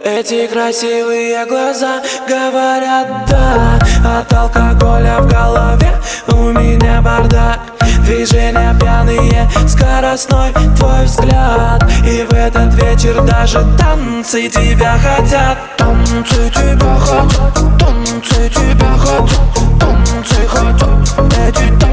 Эти красивые глаза говорят да. От алкоголя в голове у меня бардак. Движения пьяные, скоростной твой взгляд. И в этот вечер даже танцы тебя хотят. Танцы тебя хотят, танцы тебя хотят, танцы хотят. Эти танцы